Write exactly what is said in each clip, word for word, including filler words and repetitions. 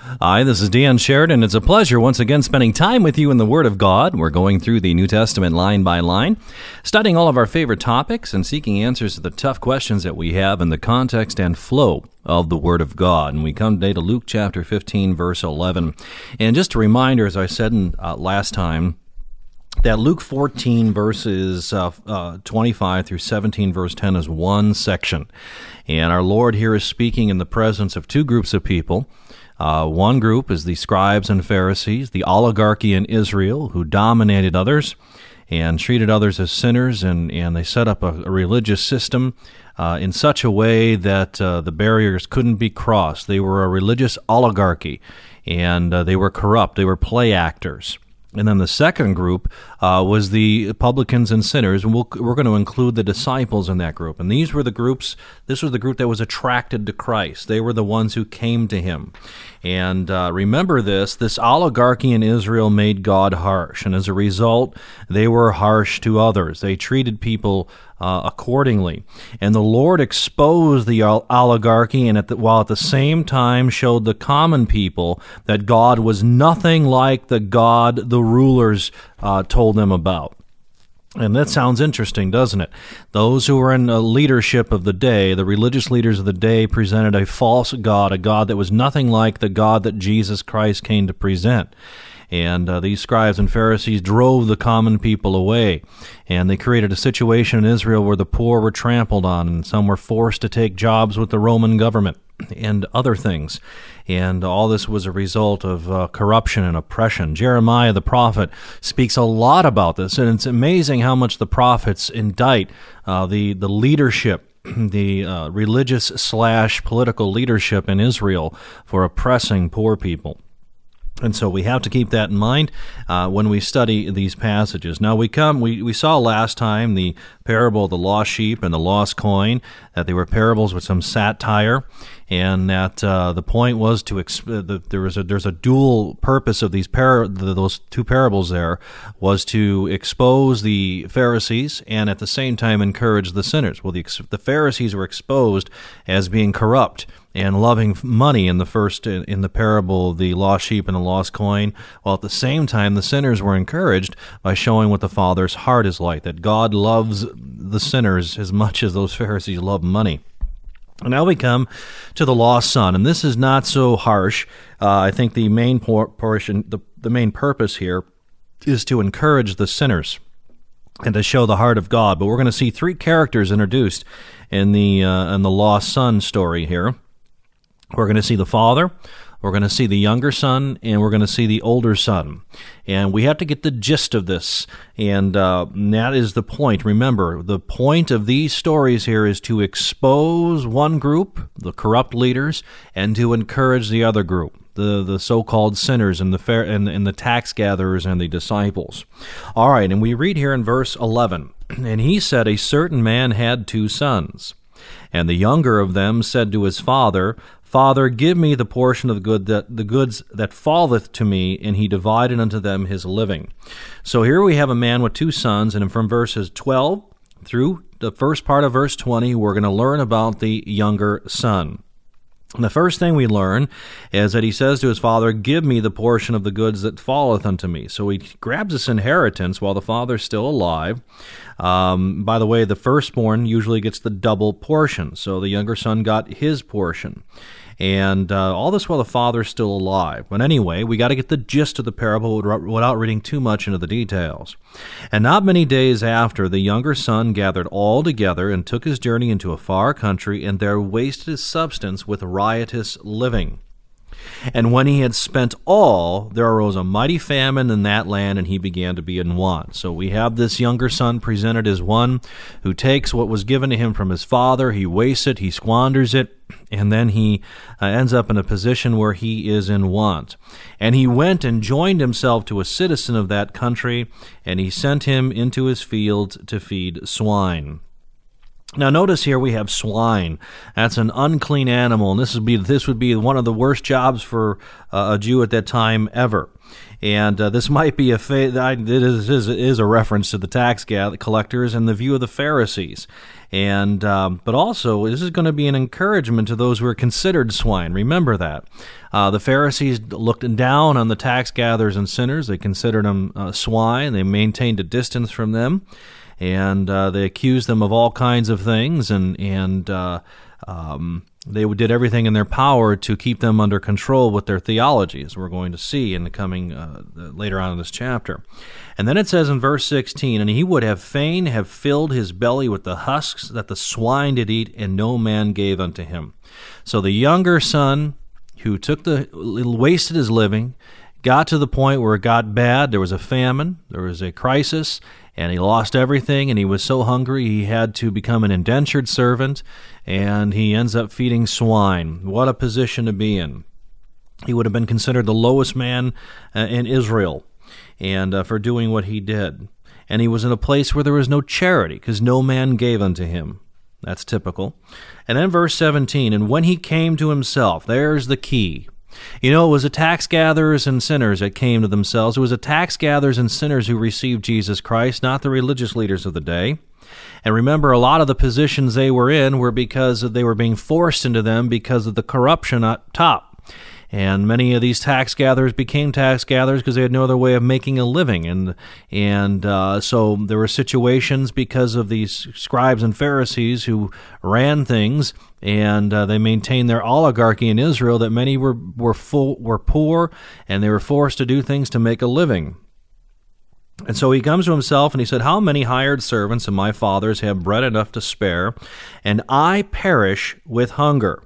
Hi, this is Dan Sheridan. It's a pleasure once again spending time with you in the Word of God. We're going through the New Testament line by line, studying all of our favorite topics and seeking answers to the tough questions that we have in the context and flow of the Word of God. And we come today to Luke chapter fifteen, verse eleven. And just a reminder, as I said in, uh, last time, that Luke fourteen, verses uh, uh, twenty-five through seventeen, verse ten is one section. And our Lord here is speaking in the presence of two groups of people. Uh, one group is the scribes and Pharisees, the oligarchy in Israel, who dominated others and treated others as sinners, and, and they set up a, a religious system uh, in such a way that uh, the barriers couldn't be crossed. They were a religious oligarchy, and uh, they were corrupt. They were play actors. And then the second group uh, was the publicans and sinners, and we'll, we're going to include the disciples in that group. And these were the groups, this was the group that was attracted to Christ. They were the ones who came to him. And uh, remember this, this oligarchy in Israel made God harsh, and as a result, they were harsh to others. They treated people uh, accordingly. And the Lord exposed the oligarchy, and at the, while at the same time showed the common people that God was nothing like the God the rulers uh, told them about. And that sounds interesting, doesn't it? Those who were in the leadership of the day, the religious leaders of the day, presented a false God, a God that was nothing like the God that Jesus Christ came to present. And uh, these scribes and Pharisees drove the common people away. And they created a situation in Israel where the poor were trampled on, and some were forced to take jobs with the Roman government and other things. And all this was a result of uh, corruption and oppression. Jeremiah the prophet speaks a lot about this, and it's amazing how much the prophets indict uh, the, the leadership, the uh, religious slash political leadership in Israel for oppressing poor people. And so we have to keep that in mind uh, when we study these passages. Now we come, we, we saw last time the parable of the lost sheep and the lost coin, that they were parables with some satire, and that uh, the point was to exp- the, there was a there's a dual purpose of these par- the, those two parables. There was to expose the Pharisees and at the same time encourage the sinners. Well, the the Pharisees were exposed as being corrupt and loving money in the first in the parable of the lost sheep and the lost coin, while at the same time the sinners were encouraged by showing what the Father's heart is like, that God loves the sinners as much as those Pharisees love money. And now we come to the lost son, and this is not so harsh. Uh, I think the main por- portion, the, the main purpose here is to encourage the sinners and to show the heart of God. But we're going to see three characters introduced in the uh, in the lost son story here. We're going to see the father, we're going to see the younger son, and we're going to see the older son. And we have to get the gist of this, and uh, that is the point. Remember, the point of these stories here is to expose one group, the corrupt leaders, and to encourage the other group, the, the so-called sinners and the fair, and, and the tax gatherers and the disciples. All right, and we read here in verse eleven, "And he said, a certain man had two sons. And the younger of them said to his father, Father, give me the portion of the good that the goods that falleth to me, and he divided unto them his living." So here we have a man with two sons, and from verses twelve through the first part of verse twenty, we're going to learn about the younger son. And the first thing we learn is that he says to his father, "Give me the portion of the goods that falleth unto me." So he grabs this inheritance while the father's still alive. Um, by the way, the firstborn usually gets the double portion, so the younger son got his portion. And uh, all this while the father's still alive. But anyway, we got to get the gist of the parable without reading too much into the details. "And not many days after, the younger son gathered all together and took his journey into a far country, and there wasted his substance with riotous living. And when he had spent all, there arose a mighty famine in that land, and he began to be in want." So we have this younger son presented as one who takes what was given to him from his father, he wastes it, he squanders it, and then he uh, ends up in a position where he is in want. "And he went and joined himself to a citizen of that country, and he sent him into his fields to feed swine." Now, notice here we have swine. That's an unclean animal, and this would be this would be one of the worst jobs for uh, a Jew at that time ever. And uh, this might be a fa- it is, is is a reference to the tax collectors and the view of the Pharisees. And um, but also, this is going to be an encouragement to those who are considered swine. Remember that. Uh, the Pharisees looked down on the tax gatherers and sinners. They considered them uh, swine. They maintained a distance from them. And uh, they accused them of all kinds of things, and and uh, um, they did everything in their power to keep them under control with their theology, as we're going to see in the coming uh, later on in this chapter. And then it says in verse sixteen, "And he would have fain have filled his belly with the husks that the swine did eat, and no man gave unto him." So the younger son, who took the wasted his living, got to the point where it got bad. There was a famine, there was a crisis, and he lost everything, and he was so hungry he had to become an indentured servant, and he ends up feeding swine. What a position to be in. He would have been considered the lowest man uh, in Israel, and uh, for doing what he did. And he was in a place where there was no charity, because no man gave unto him. That's typical. And then verse seventeen, "And when he came to himself," there's the key. You know, it was the tax gatherers and sinners that came to themselves. It was the tax gatherers and sinners who received Jesus Christ, not the religious leaders of the day. And remember, a lot of the positions they were in were because they were being forced into them because of the corruption up top. And many of these tax gatherers became tax gatherers because they had no other way of making a living. And and uh, so there were situations because of these scribes and Pharisees who ran things, and uh, they maintained their oligarchy in Israel, that many were were full, were poor, and they were forced to do things to make a living. And so he comes to himself and he said, "How many hired servants of my father's have bread enough to spare, and I perish with hunger?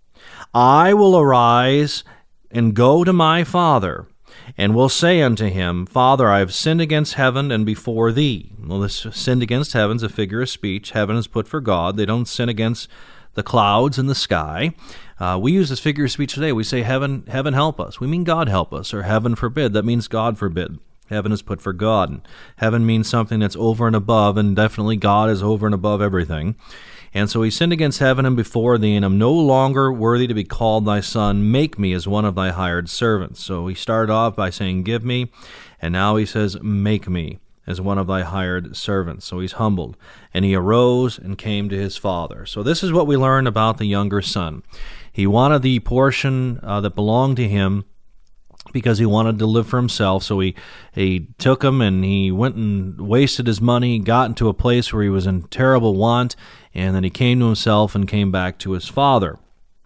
I will arise and go to my father, and will say unto him, Father, I have sinned against heaven and before thee." Well, this sinned against heaven is a figure of speech. Heaven is put for God. They don't sin against the clouds and the sky. Uh, we use this figure of speech today. We say, heaven, heaven help us. We mean God help us, or heaven forbid. That means God forbid. Heaven is put for God. Heaven means something that's over and above, and definitely God is over and above everything. And so he sinned against heaven and before thee, and am no longer worthy to be called thy son. Make me as one of thy hired servants. So he started off by saying, give me, and now he says, make me as one of thy hired servants. So he's humbled. And he arose and came to his father. So this is what we learn about the younger son. He wanted the portion uh, that belonged to him, because he wanted to live for himself. So he he took him and he went and wasted his money, got into a place where he was in terrible want, and then he came to himself and came back to his father.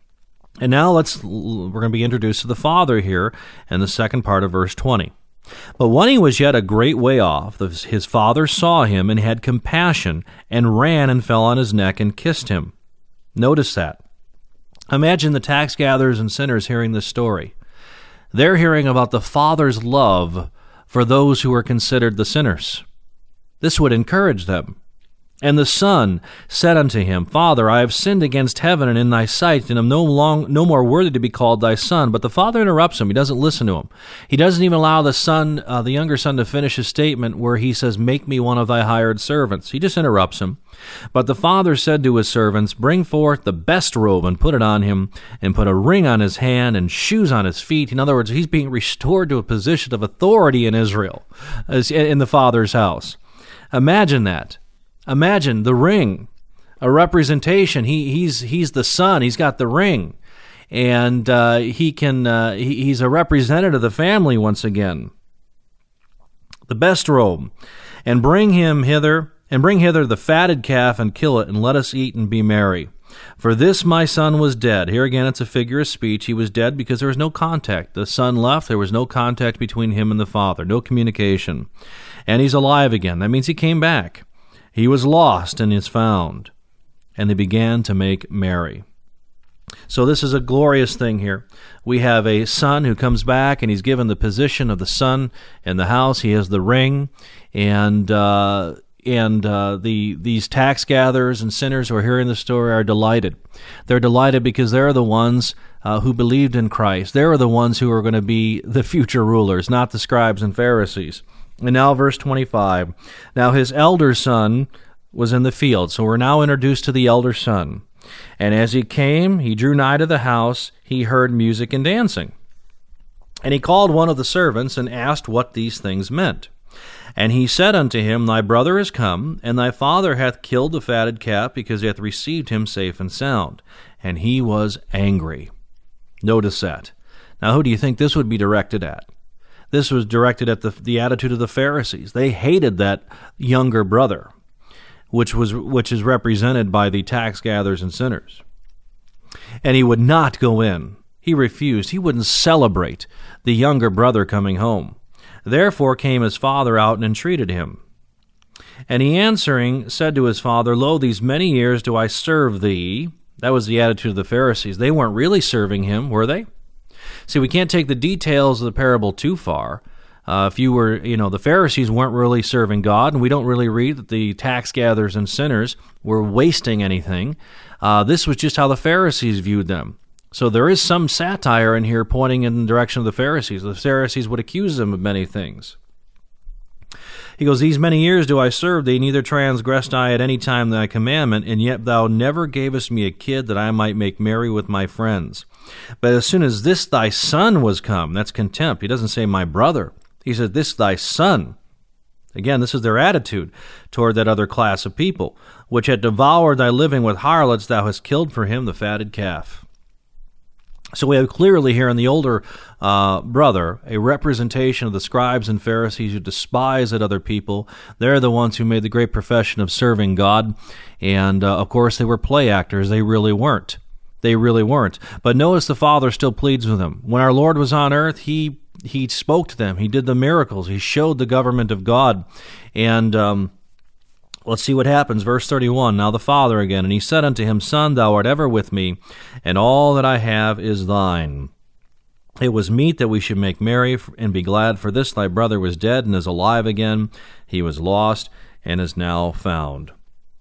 And now let's we're going to be introduced to the father here in the second part of verse twenty. "But when he was yet a great way off, his father saw him and had compassion, and ran and fell on his neck and kissed him." Notice that. Imagine the tax gatherers and sinners hearing this story. They're hearing about the Father's love for those who are considered the sinners. This would encourage them. "And the son said unto him, Father, I have sinned against heaven and in thy sight, and am no long, no more worthy to be called thy son." But the father interrupts him. He doesn't listen to him. He doesn't even allow the son, uh, the younger son, to finish his statement where he says, "Make me one of thy hired servants." He just interrupts him. "But the father said to his servants, Bring forth the best robe and put it on him, and put a ring on his hand and shoes on his feet." In other words, he's being restored to a position of authority in Israel, as in the father's house. Imagine that. Imagine the ring, a representation. He he's he's the son. He's got the ring, and uh, he can. Uh, he, he's a representative of the family once again. "The best robe, and bring him hither, and bring hither the fatted calf, and kill it, and let us eat and be merry. For this my son was dead." Here again, it's a figure of speech. He was dead because there was no contact. The son left. There was no contact between him and the father. No communication, and he's alive again. That means he came back. "He was lost and is found, and they began to make merry." So this is a glorious thing here. We have a son who comes back, and he's given the position of the son in the house. He has the ring, and uh, and uh, the these tax gatherers and sinners who are hearing the story are delighted. They're delighted because they're the ones uh, who believed in Christ. They're the ones who are going to be the future rulers, not the scribes and Pharisees. And now verse twenty-five. "Now his elder son was in the field. So we're now introduced to the elder son. And as he came, he drew nigh to the house. He heard music and dancing. And he called one of the servants and asked what these things meant. And he said unto him, Thy brother is come, and thy father hath killed the fatted calf, because he hath received him safe and sound. And he was angry. Notice that. Now, who do you think this would be directed at? This was directed at the, the attitude of the Pharisees. They hated that younger brother, which was which is represented by the tax gatherers and sinners. And he would not go in. He refused. He wouldn't celebrate the younger brother coming home. Therefore came his father out and entreated him. And he answering said to his father, Lo, these many years do I serve thee. That was the attitude of the Pharisees. They weren't really serving him, were they? See, we can't take the details of the parable too far. Uh, if you were, you know, the Pharisees weren't really serving God, and we don't really read that the tax gatherers and sinners were wasting anything. Uh, this was just how the Pharisees viewed them. So there is some satire in here pointing in the direction of the Pharisees. The Pharisees would accuse them of many things. He goes, These many years do I serve thee, neither transgressed I at any time thy commandment, and yet thou never gavest me a kid that I might make merry with my friends. But as soon as this thy son was come, that's contempt. He doesn't say my brother. He said, This thy son. Again, this is their attitude toward that other class of people, which had devoured thy living with harlots, thou hast killed for him the fatted calf. So we have clearly here in the older uh, brother a representation of the scribes and Pharisees who despise at other people. They're the ones who made the great profession of serving God. And, uh, of course, they were play actors. They really weren't. They really weren't. But notice the Father still pleads with them. When our Lord was on earth, he he spoke to them. He did the miracles. He showed the government of God. And um, let's see what happens. Verse thirty-one, Now the Father again, and he said unto him, Son, thou art ever with me, and all that I have is thine. It was meet that we should make merry and be glad, for this thy brother was dead and is alive again. He was lost and is now found.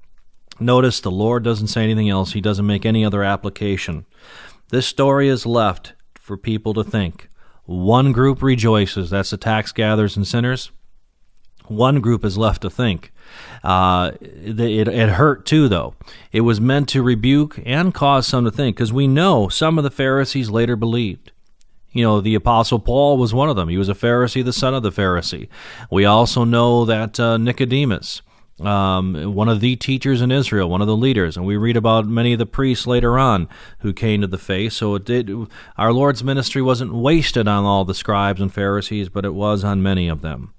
Notice the Lord doesn't say anything else. He doesn't make any other application. This story is left for people to think. One group rejoices. That's the tax gatherers and sinners. One group is left to think. Uh, it, it hurt too, though. It was meant to rebuke and cause some to think, because we know some of the Pharisees later believed. You know, the Apostle Paul was one of them. He was a Pharisee, the son of the Pharisee. We also know that uh, Nicodemus, um, one of the teachers in Israel, one of the leaders, and we read about many of the priests later on who came to the faith. So it did. Our Lord's ministry wasn't wasted on all the scribes and Pharisees, but it was on many of them.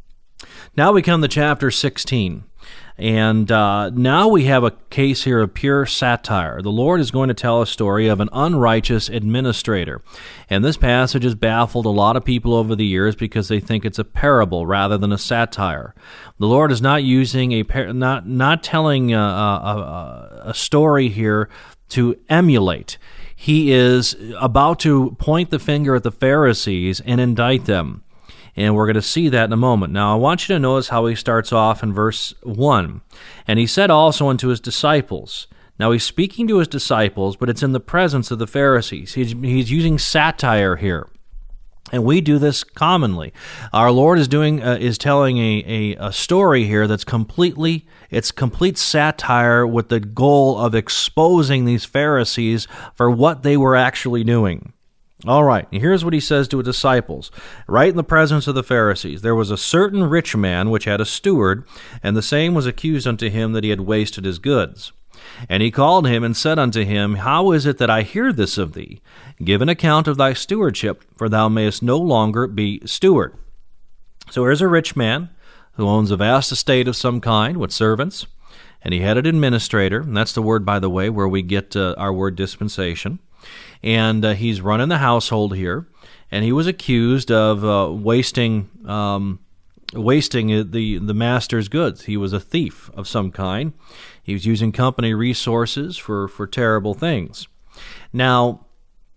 Now we come to chapter sixteen, and uh, now we have a case here of pure satire. The Lord is going to tell a story of an unrighteous administrator, and this passage has baffled a lot of people over the years because they think it's a parable rather than a satire. The Lord is not using a par- not not telling a, a, a story here to emulate. He is about to point the finger at the Pharisees and indict them. And we're going to see that in a moment. Now, I want you to notice how he starts off in verse one. And he said also unto his disciples. Now, he's speaking to his disciples, but it's in the presence of the Pharisees. He's, he's using satire here. And we do this commonly. Our Lord is doing uh, is telling a, a, a story here that's completely, it's complete satire with the goal of exposing these Pharisees for what they were actually doing. All right, here's what he says to his disciples. Right in the presence of the Pharisees, there was a certain rich man which had a steward, and the same was accused unto him that he had wasted his goods. And he called him and said unto him, How is it that I hear this of thee? Give an account of thy stewardship, for thou mayest no longer be steward. So here's a rich man who owns a vast estate of some kind with servants, and he had an administrator, and that's the word, by the way, where we get uh, our word dispensation. And uh, he's running the household here, and he was accused of uh, wasting um, wasting the, the master's goods. He was a thief of some kind. He was using company resources for, for terrible things. Now,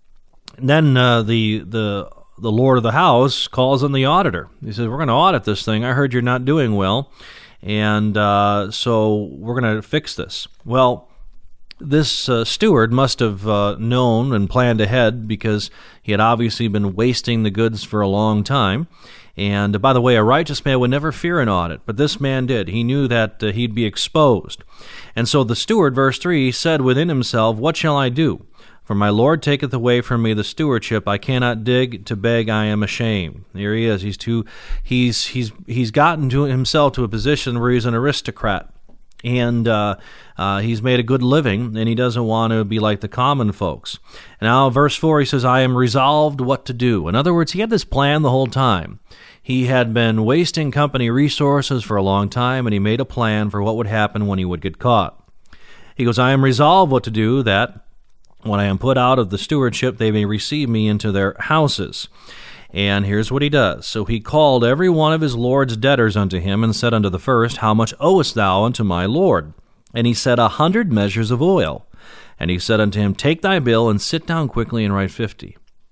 then uh, the the the lord of the house calls on the auditor. He says, we're going to audit this thing. I heard you're not doing well, and uh, so we're going to fix this. Well, this uh, steward must have uh, known and planned ahead, because he had obviously been wasting the goods for a long time. And uh, by the way, a righteous man would never fear an audit, but this man did. He knew that uh, he'd be exposed. And so the steward, verse three, said within himself, "What shall I do? For my Lord taketh away from me the stewardship. I cannot dig, to beg I am ashamed." There he is. He's too. He's he's he's gotten to himself to a position where he's an aristocrat, and uh, uh, he's made a good living, and he doesn't want to be like the common folks. Now, verse four, he says, "I am resolved what to do." In other words, he had this plan the whole time. He had been wasting company resources for a long time, and he made a plan for what would happen when he would get caught. He goes, "I am resolved what to do, that when I am put out of the stewardship, they may receive me into their houses." And here's what he does. "So he called every one of his Lord's debtors unto him, and said unto the first, How much owest thou unto my Lord? And he said, A hundred measures of oil. And he said unto him, Take thy bill, and sit down quickly, and write fifty.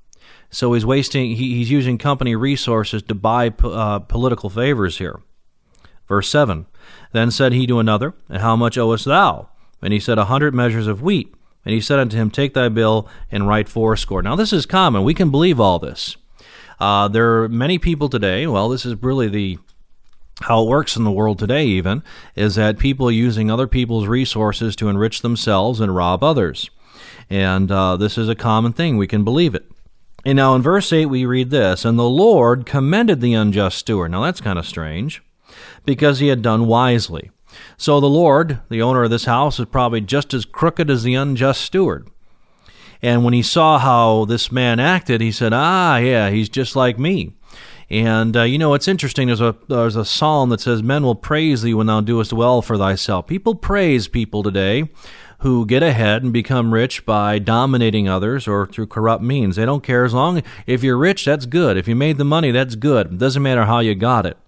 So he's wasting, he, he's using company resources to buy uh, political favors here. Verse seven, "Then said he to another, And how much owest thou? And he said, A hundred measures of wheat. And he said unto him, Take thy bill, and write fourscore." Now this is common. We can believe all this. Uh, there are many people today, well, this is really the how it works in the world today even, is that people are using other people's resources to enrich themselves and rob others. And uh, this is a common thing. We can believe it. And now in verse eight we read this, "And the Lord commended the unjust steward." Now that's kind of strange, because he had done wisely. So the Lord, the owner of this house, is probably just as crooked as the unjust steward. And when he saw how this man acted, he said, ah, yeah, he's just like me. And, uh, you know, it's interesting. There's a there's a psalm that says, "Men will praise thee when thou doest well for thyself." People praise people today who get ahead and become rich by dominating others or through corrupt means. They don't care. As long if you're rich, that's good. If you made the money, that's good. It doesn't matter how you got it.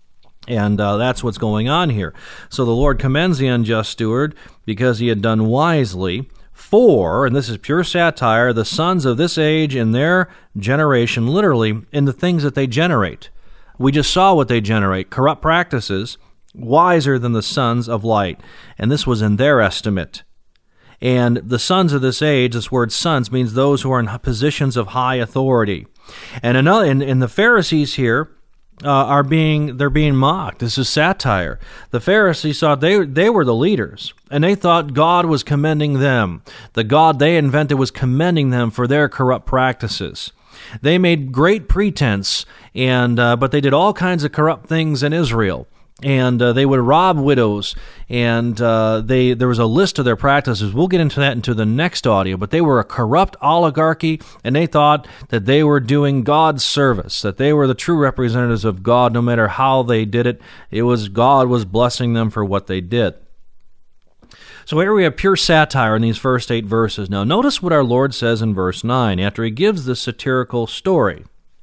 And uh, that's what's going on here. So the Lord commends the unjust steward because he had done wisely. For, and this is pure satire, the sons of this age in their generation, literally, in the things that they generate. We just saw what they generate, corrupt practices, wiser than the sons of light. And this was in their estimate. And the sons of this age, this word sons, means those who are in positions of high authority. And another, in, in the Pharisees here, Uh, are being they're being mocked. This is satire. The Pharisees thought they they were the leaders, and they thought God was commending them. The God they invented was commending them for their corrupt practices. They made great pretense, and uh, but they did all kinds of corrupt things in Israel. And uh, they would rob widows, and uh, they there was a list of their practices. We'll get into that into the next audio, but they were a corrupt oligarchy, and they thought that they were doing God's service, that they were the true representatives of God no matter how they did it. It was God was blessing them for what they did. So here we have pure satire in these first eight verses. Now notice what our Lord says in verse nine after he gives this satirical story.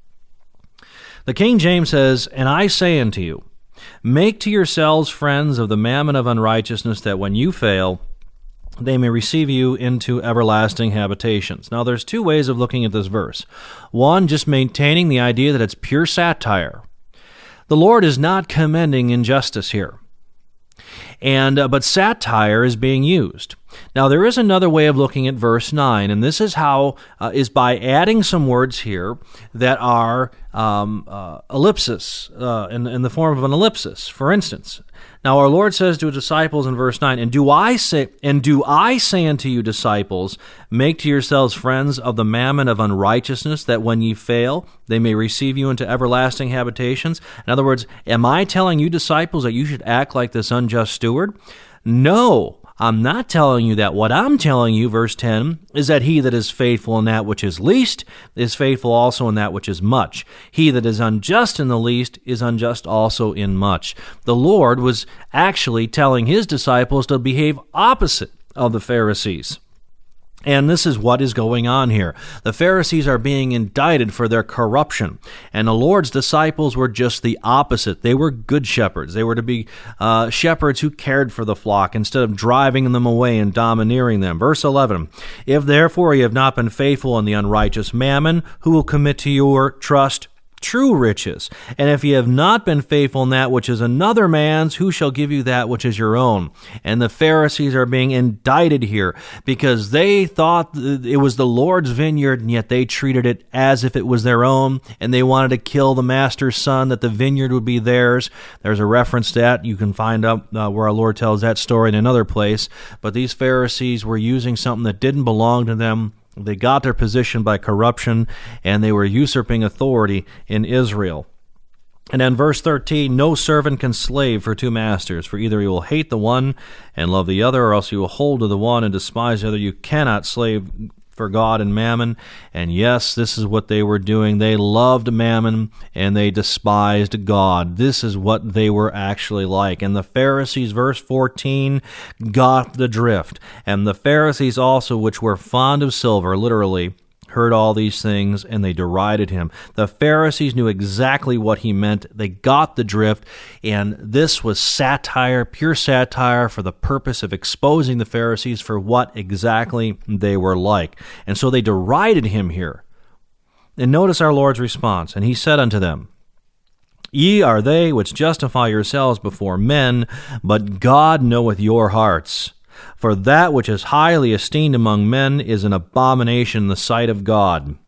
The King James says, "And I say unto you, make to yourselves friends of the mammon of unrighteousness, that when you fail, they may receive you into everlasting habitations." Now, there's two ways of looking at this verse. One, just maintaining the idea that it's pure satire. The Lord is not commending injustice here. And uh, but satire is being used. Now, there is another way of looking at verse nine, and this is how, uh, is by adding some words here that are um, uh, ellipsis, uh, in, in the form of an ellipsis. For instance, now our Lord says to his disciples in verse nine, and do I say, and do I say unto you, disciples, make to yourselves friends of the mammon of unrighteousness, that when ye fail, they may receive you into everlasting habitations? In other words, am I telling you, disciples, that you should act like this unjust steward? No, I'm not telling you that. What I'm telling you, verse ten, is that he that is faithful in that which is least is faithful also in that which is much. He that is unjust in the least is unjust also in much. The Lord was actually telling his disciples to behave opposite of the Pharisees. And this is what is going on here. The Pharisees are being indicted for their corruption, and the Lord's disciples were just the opposite. They were good shepherds. They were to be uh, shepherds who cared for the flock instead of driving them away and domineering them. Verse eleven, if therefore ye have not been faithful in the unrighteous mammon, who will commit to your trust true riches? And if ye have not been faithful in that which is another man's, who shall give you that which is your own? And the Pharisees are being indicted here because they thought it was the Lord's vineyard, and yet they treated it as if it was their own, and they wanted to kill the master's son, that the vineyard would be theirs. There's a reference to that. You can find out uh, where our Lord tells that story in another place. But these Pharisees were using something that didn't belong to them. They got their position by corruption, and they were usurping authority in Israel. And then verse thirteen, no servant can slave for two masters, for either he will hate the one and love the other, or else he will hold to the one and despise the other. You cannot slave for God and mammon. And yes, this is what they were doing. They loved mammon and they despised God. This is what they were actually like. And the Pharisees, verse fourteen, got the drift. And the Pharisees also, which were fond of silver, literally, heard all these things, and they derided him. The Pharisees knew exactly what he meant. They got the drift, and this was satire, pure satire, for the purpose of exposing the Pharisees for what exactly they were like. And so they derided him here. And notice our Lord's response. And he said unto them, Ye are they which justify yourselves before men, but God knoweth your hearts. For that which is highly esteemed among men is an abomination in the sight of God.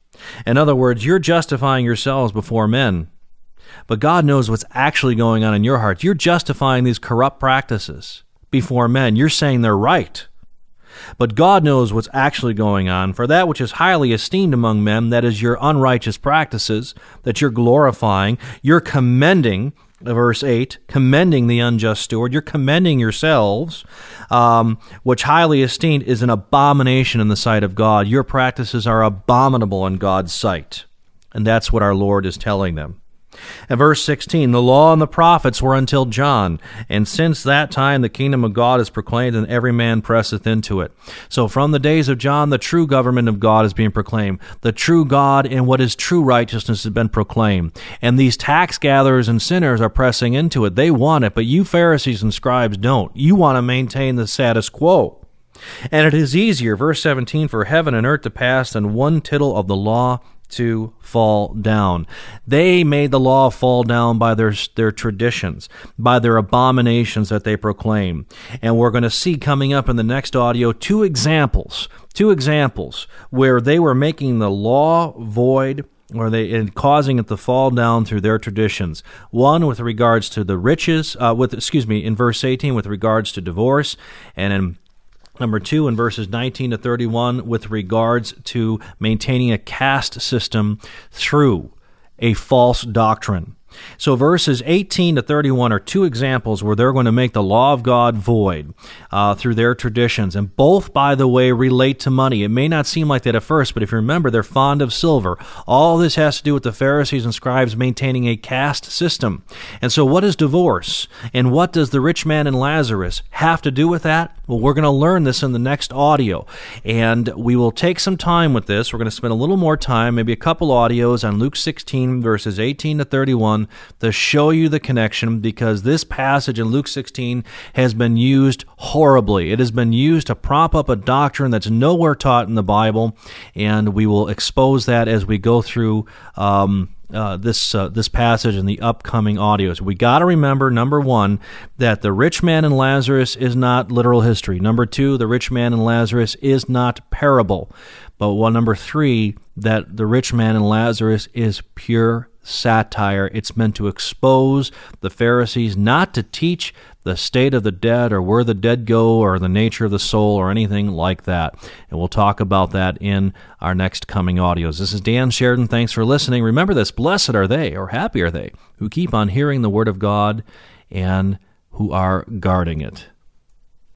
In other words, you're justifying yourselves before men, but God knows what's actually going on in your heart. You're justifying these corrupt practices before men. You're saying they're right. But God knows what's actually going on. For that which is highly esteemed among men, that is your unrighteous practices, that you're glorifying, you're commending, verse eight, commending the unjust steward, you're commending yourselves, um, which highly esteemed is an abomination in the sight of God. Your practices are abominable in God's sight. And that's what our Lord is telling them. And verse sixteen, the law and the prophets were until John, and since that time the kingdom of God is proclaimed, and every man presseth into it. So from the days of John, the true government of God is being proclaimed. The true God and what is true righteousness has been proclaimed. And these tax gatherers and sinners are pressing into it. They want it, but you Pharisees and scribes don't. You want to maintain the status quo. And it is easier, verse seventeen, for heaven and earth to pass than one tittle of the law to fall down. They made the law fall down by their their traditions, by their abominations that they proclaim. And we're going to see coming up in the next audio two examples, two examples where they were making the law void, or they and causing it to fall down through their traditions. One with regards to the riches, uh, with excuse me, in verse eighteen with regards to divorce, and in Number two, in verses nineteen to thirty-one, with regards to maintaining a caste system through a false doctrine. So verses eighteen to thirty-one are two examples where they're going to make the law of God void uh, through their traditions. And both, by the way, relate to money. It may not seem like that at first, but if you remember, they're fond of silver. All this has to do with the Pharisees and scribes maintaining a caste system. And so what is divorce? And what does the rich man and Lazarus have to do with that? Well, we're going to learn this in the next audio. And we will take some time with this. We're going to spend a little more time, maybe a couple audios on Luke sixteen, verses eighteen to thirty-one, to show you the connection, because this passage in Luke sixteen has been used horribly. It has been used to prop up a doctrine that's nowhere taught in the Bible, and we will expose that as we go through um, uh, this uh, this passage in the upcoming audios. We got to remember, number one, that the rich man and Lazarus is not literal history. Number two, the rich man and Lazarus is not parable. But well, number three, that the rich man and Lazarus is pure satire. It's meant to expose the Pharisees, not to teach the state of the dead or where the dead go or the nature of the soul or anything like that. And we'll talk about that in our next coming audios. This is Dan Sheridan. Thanks for listening. Remember this, blessed are they, or happy are they, who keep on hearing the word of God and who are guarding it.